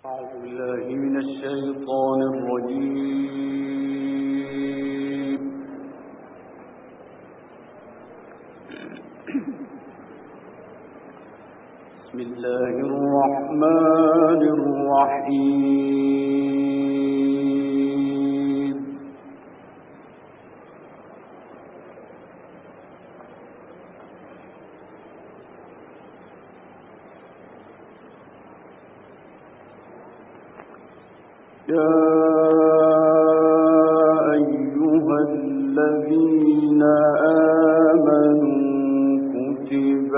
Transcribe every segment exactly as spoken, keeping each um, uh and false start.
أعوذ بالله من الشيطان الرجيم. بسم الله الرحمن الرحيم. يا أيها الذين آمنوا كتب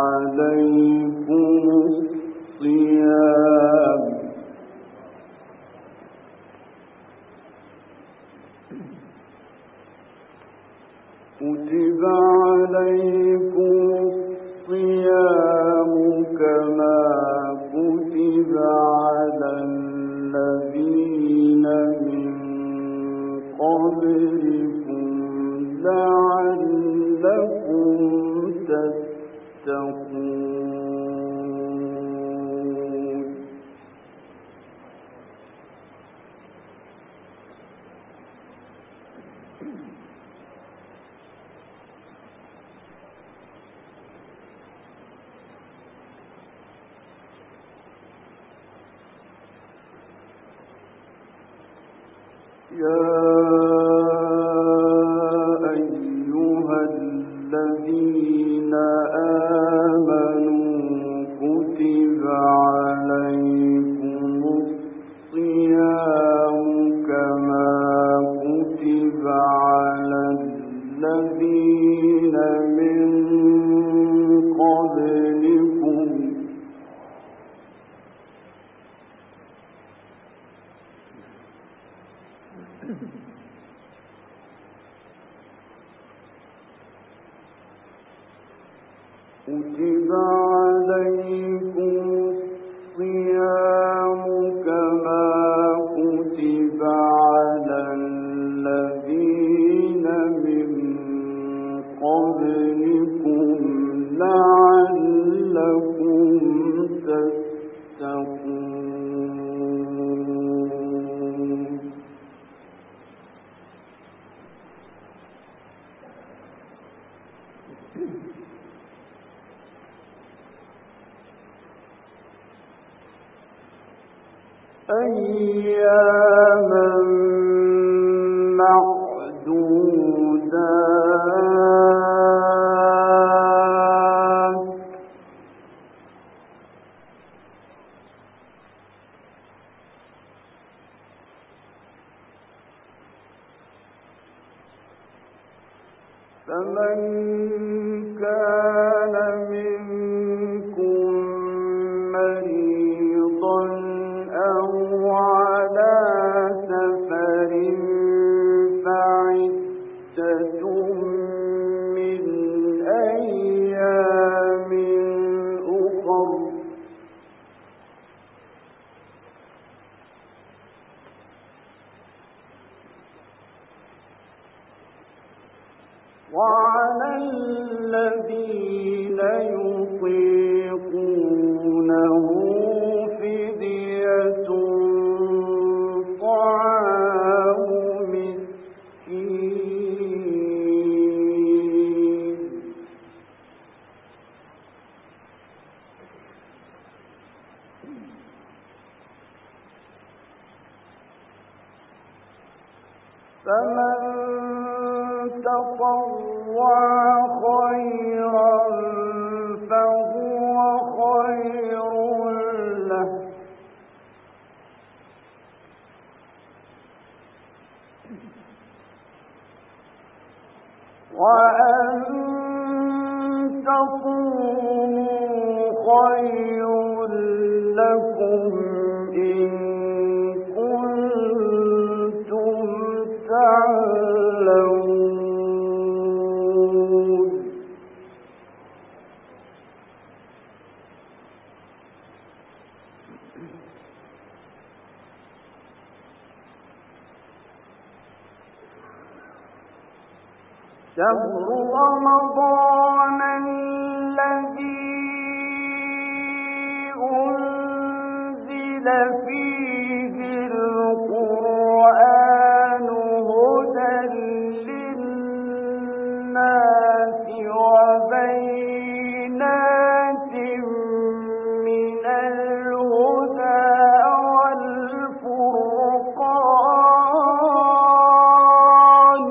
عليكم الصيام كتب عليكم الصيام كما كتب على الذين من قبلكم لعلكم تتقون. يا أيها الذين آمنوا كتب عليكم الصيام كما كتب على الذين من قبلكم كتب عليكم الصيام كما كتب على الذين من قبلكم لعلكم تتقون. أياما معدودات فمن كان منكم مريضا أو على سفر فعدة من أيام أخر وعلى الذين يطيقونه فدية طعام مسكين فمن تطوع خيرا فهو خير له وأن تصوموا خير لكم إن كنتم تعلمون. شهر رمضان الذي أنزل فيه القرآن هدى للناس وبينات من الهدى والفرقان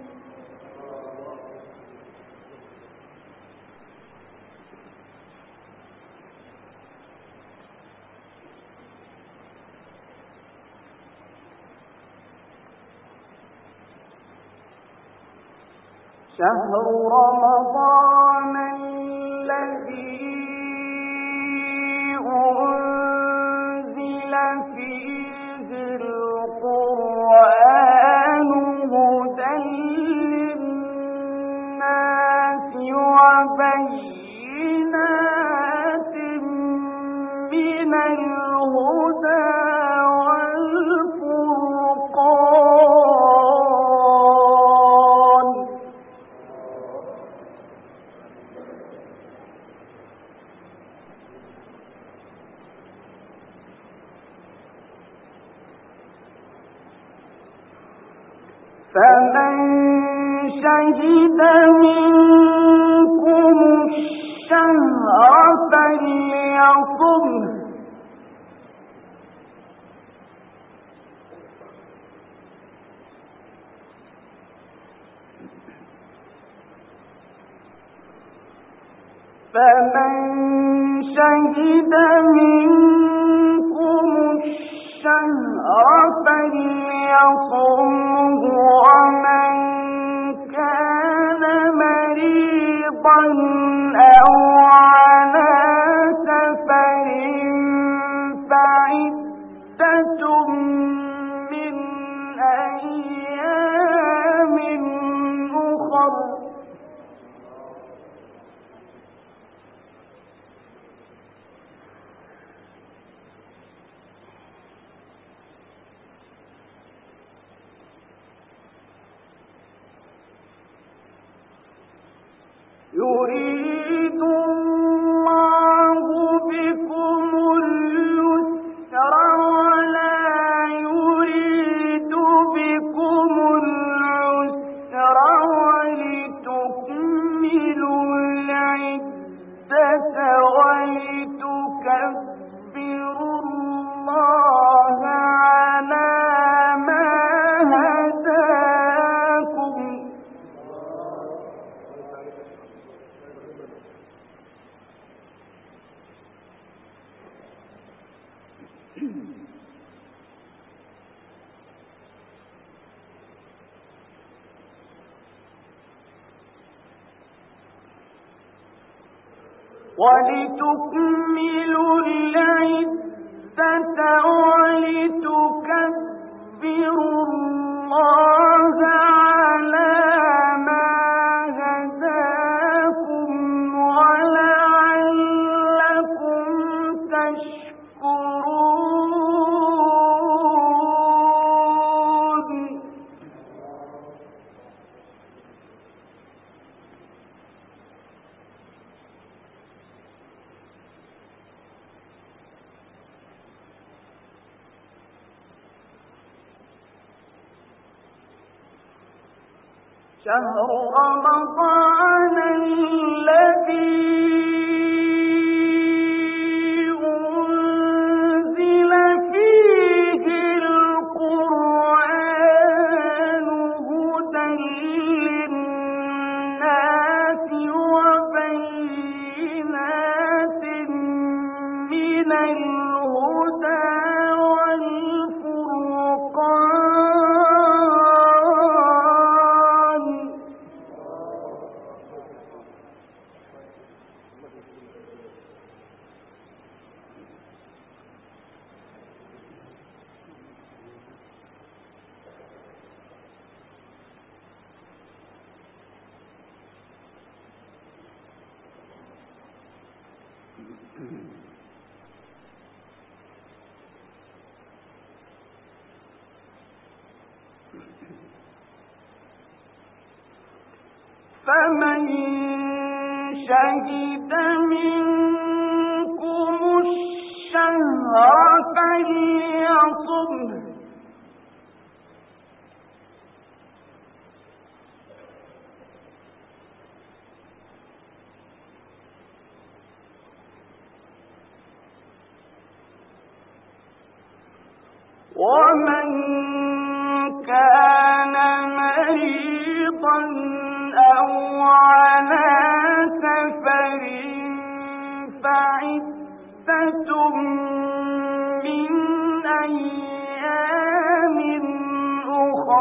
شهر رمضان الذي أنزل فيه القرآن هدى للناس وبينات من الهدى فمن شهد منكم الشهر فليصمه فمن شهد منكم الشهر فليصمه ومن كان مريضا أو على سفر فعدة من أيام أخر يريد الله بكم اليسر ولا يريد بكم العسر ولتكملوا العدة ولتكبروا الله على ما هداكم ولتكملوا العدة ولتكبروا الله على ما هداكم ولعلكم تشكرون شهر رمضان الذي أنزل فيه القرآن هدى للناس وبينات من الهدى فمن شهد منكم الشهر فليصمه ومن كان مريضا أو على سفر فعدة من أيام أخر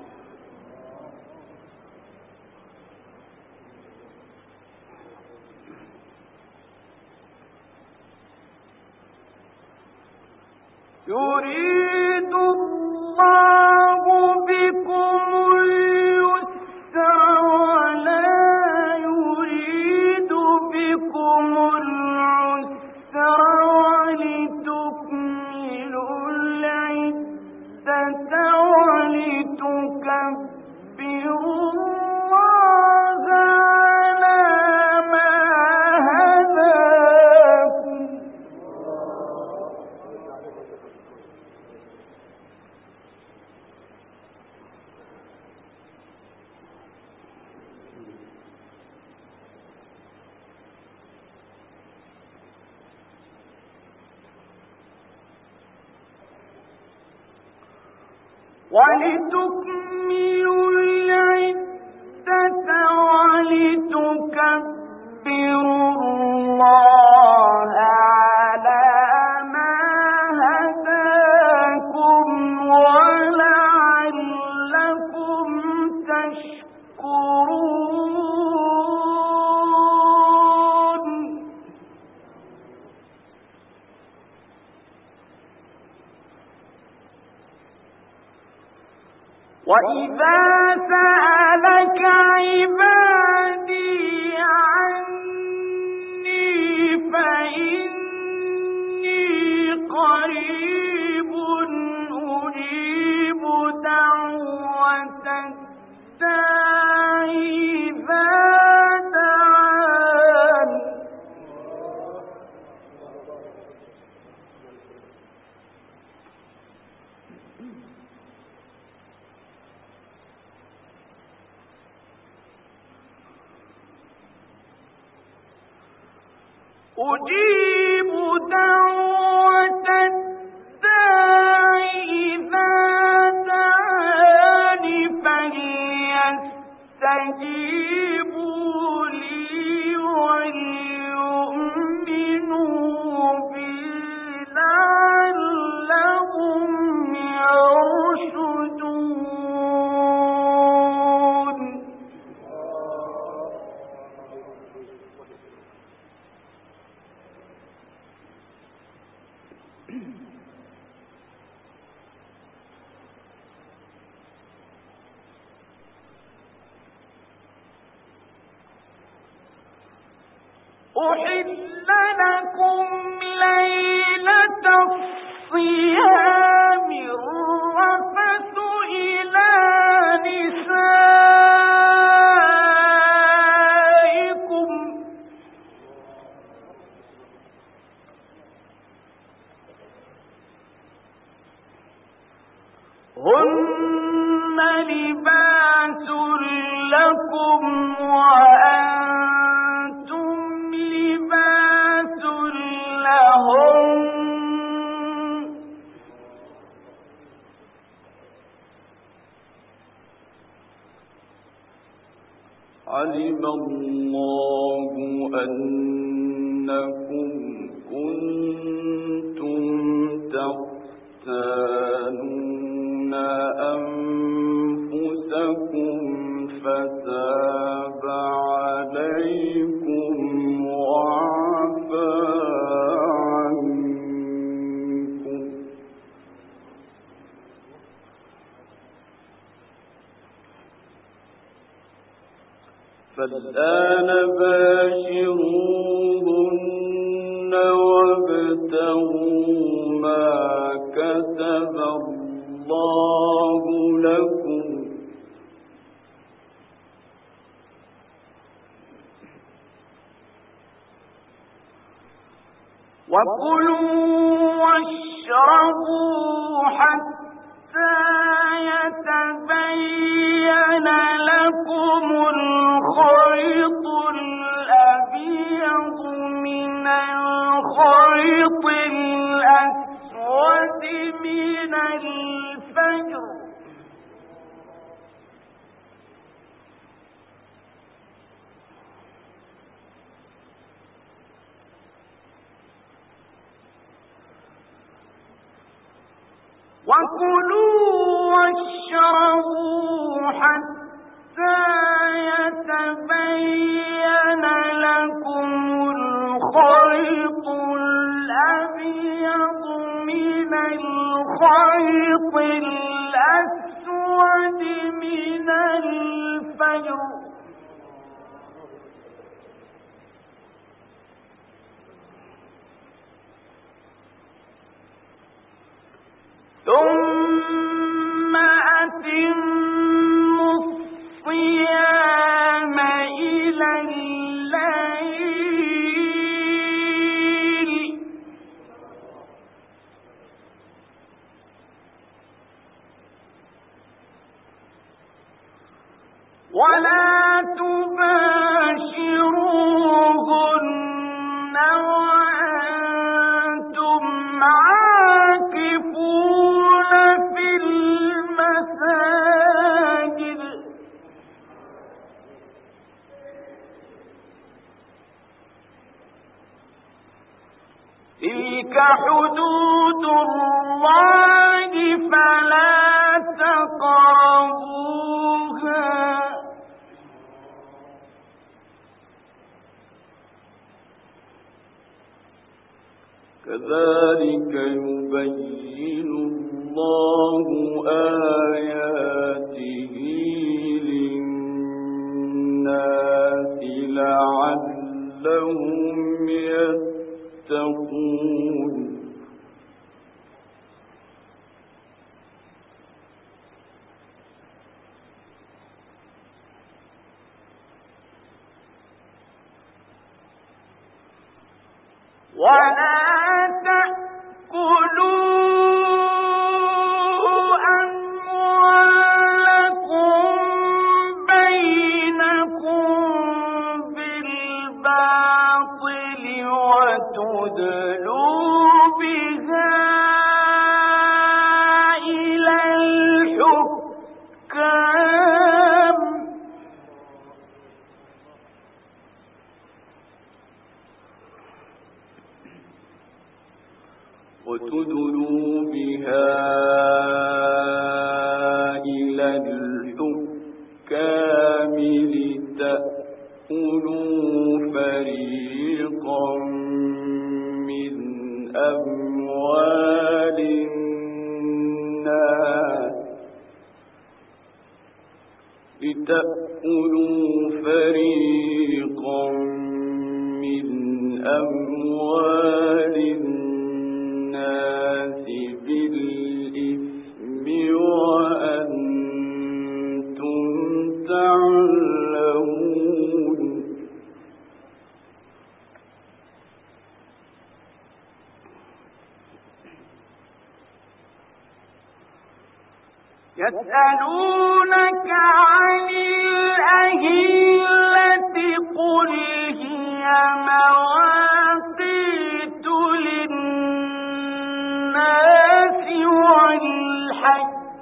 يريد الله بكم اليسر ولا يريد بكم العسر ولتكملوا العدة ولتكبروا الله على ما هداكم ولتكملوا العدة ولتكبروا الله على ما هداكم ولعلكم تشكرون وَإِذَا سَأَلَكَ عِبَادِي عَنِّي فَإِنِّي قَرِيبٌ أُجِيبُ دَعْوَةَ الدَّاعِ إِذَا دَعَانِ أجيب دعوة الداع إذا دعان فليستجيبوا لي وليؤمنوا بي لعلهم يرشدون أحل لكم ليلة الصيام الرفث إلى نسائكم هن لباس لكم وأنتم لباس لهم علم الله أنكم كنتم تختانون أنفسكم فتاب عليكم وعفى عنكم فالآن باشروهن وابتغوا ما كتب الله لكم وكلوا واشربوا وكلوا واشربوا حتى يتبين لكم الخيط الأبيض من الخيط الأسود من الفجر ثم أتموا الصيام إلى الليل ولا تباشروهن وأنتم عاكفون في المساجد تلك حدود الله فلا تقربوها كذلك يبين الله آياته للناس لعلهم يتقون ولا تأكلوا أموالكم بينكم بالباطل وتدلوا بها إلى الحكام وتدلوا بها إلى الحكام لتأكلوا فريقا من أموال الناس لتأكلوا فريقا من أموال الناس بالإثم وأنتم تعلمون يسألونك عن الأهلة قل هي مواقيت للناس والحج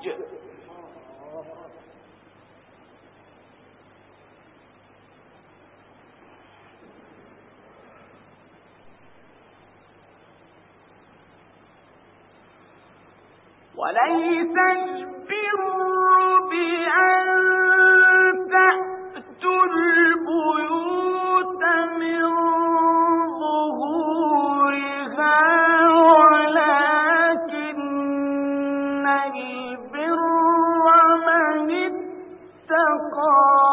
وليس البر بأن تأتوا البيوت من ظهورها ولكن البر من اتقى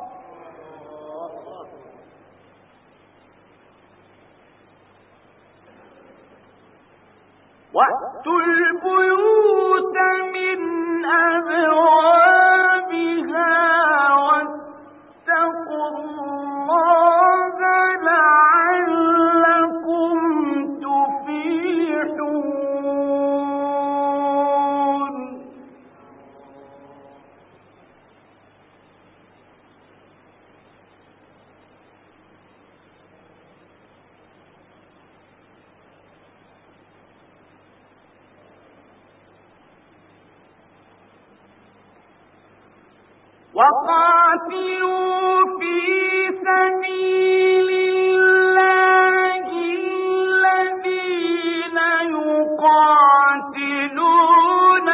وأتوا البيوت من أبوابها واتقوا الله لعلكم تفلحون وقاتلوا في سبيل الله الذين يقاتلون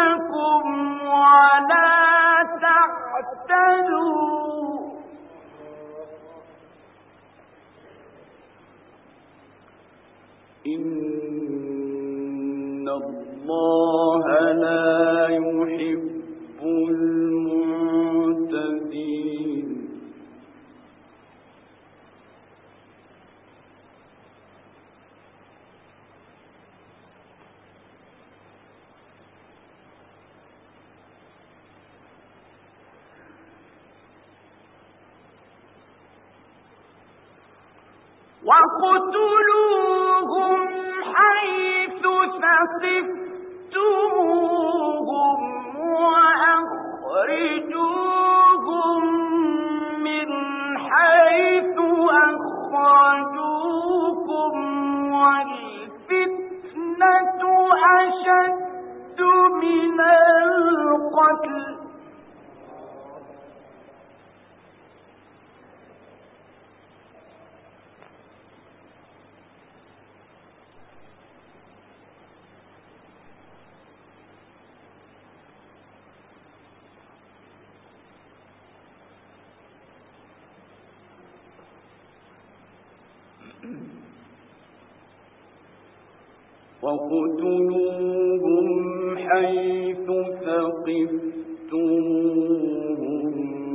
الله لا يحب المعتدين وَاقْتُلُوهُمْ حَيْثُ ثَقِفْتُمُوهُمْ وَأَخْرِجُوهُمْ مِنْ حَيْثُ أَخْرَجُوكُمْ وَالْفِتْنَةُ أَشَدُّ مِنَ الْقَتْلِ وَاقْتُلُوهُمْ حَيْثُ ثَقِفْتُمُوهُمْ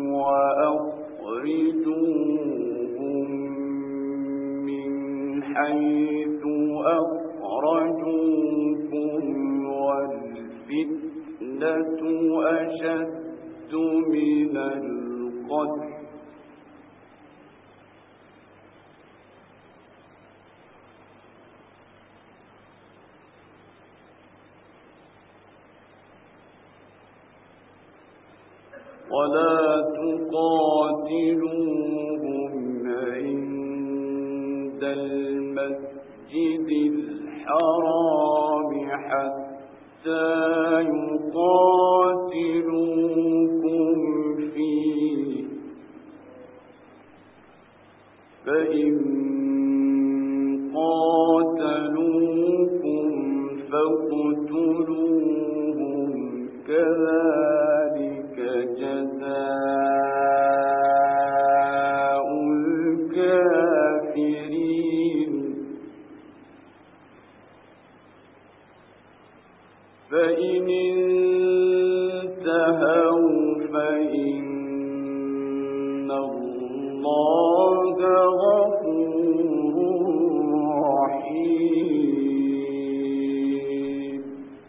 وَأَخْرِجُوهُمْ مِنْ حَيْثُ أَخْرَجُوكُمْ وَالْفِتْنَةُ أَشَدُّ مِنَ الْقَتْلِ وَلَا تُقَاتِلُوهُمْ عِندَ الْمَسْجِدِ الْحَرَامِ حَتَّى يُقَاتِلُوكُمْ فِيهِ ۖ فَإِن قَاتَلُوكُمْ فَاقْتُلُوهُمْ كَذَلِكَ جَزَاءُ الْكَافِرِينَ فَإِنِ انتهوا فَإِنَّ اللَّهَ غَفُورٌ رَّحِيمٌ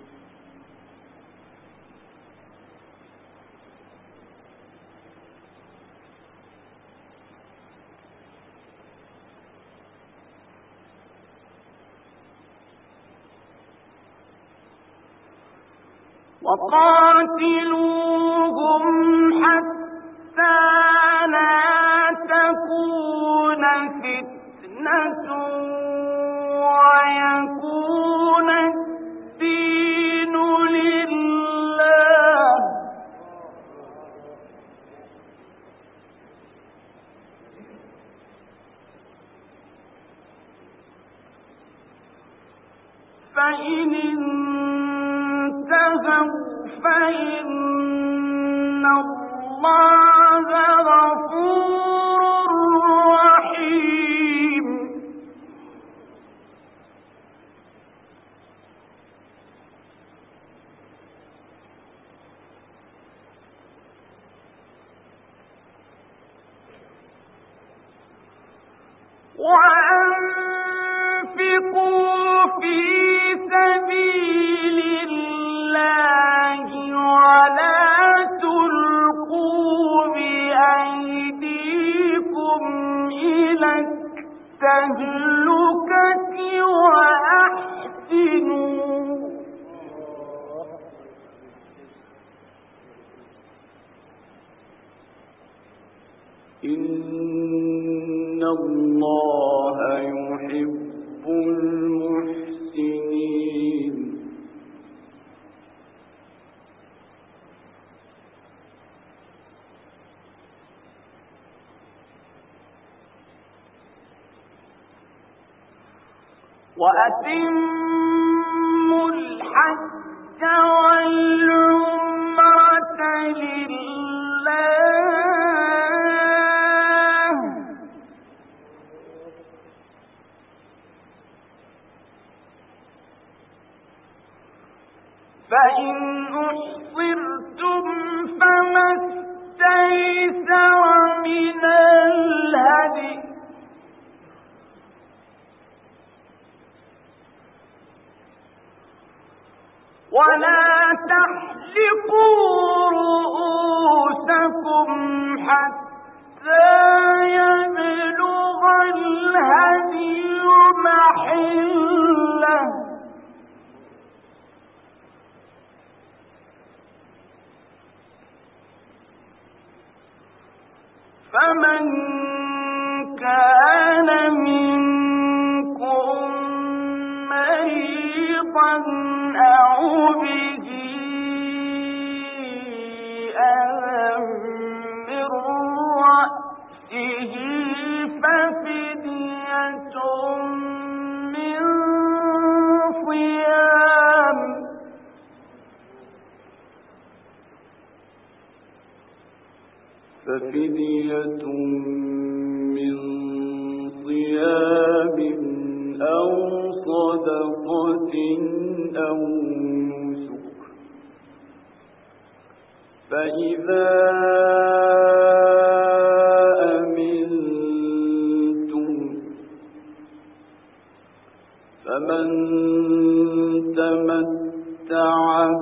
وَقَاتِلُوهُمْ حَتَّى لَا تَكُونَ فِتْنَةٌ وَيَكُونَ الدِّينُ لِلَّهِ ۖ فَإِنِ انتهوا فَإِنَّ اللَّهَ غَفُورٌ رَّحِيمٌ وَأَنفِقُوا فِي سَبِيلِ اللَّهِ وَلَا تُلْقُوا بِأَيْدِيكُمْ إِلَى التَّهْلُكَةِ وَأَحْسِنُوا إِنَّ اللَّهَ يُحِبُّ الْمُحْسِنِينَ وَأَتِمُّوا الْحَجَّ وَالْعُمْرَةَ لِلَّهِ ۖ فإن أحصرتم فما استيسر من الهدي ولا تحلقوا رؤوسكم حتى يبلغ الهدي محله فمن كان منكم مريضا أو به أذى من رأسه ففدية من صيام ففدية من صيام أو صدقة أو نسك فإذا أمنتم فمن تمتع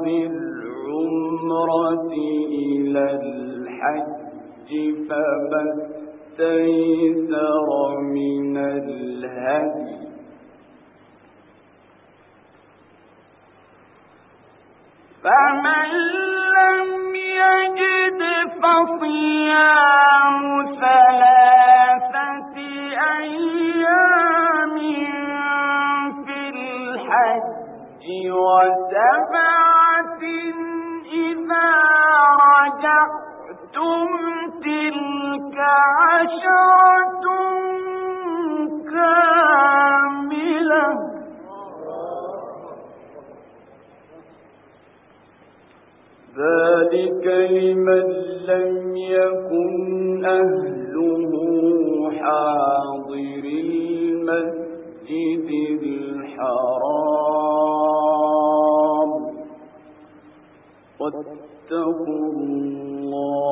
بالعمرة إلى الحج فما استيسر من الهدي فمن لم يجد فصيام ثلاثة أيام في الحج وسبعة إذا رجعتم تلك عشرة كاملة ذلك لمن لم يكن أهله حاضر المسجد الحرام واتقوا الله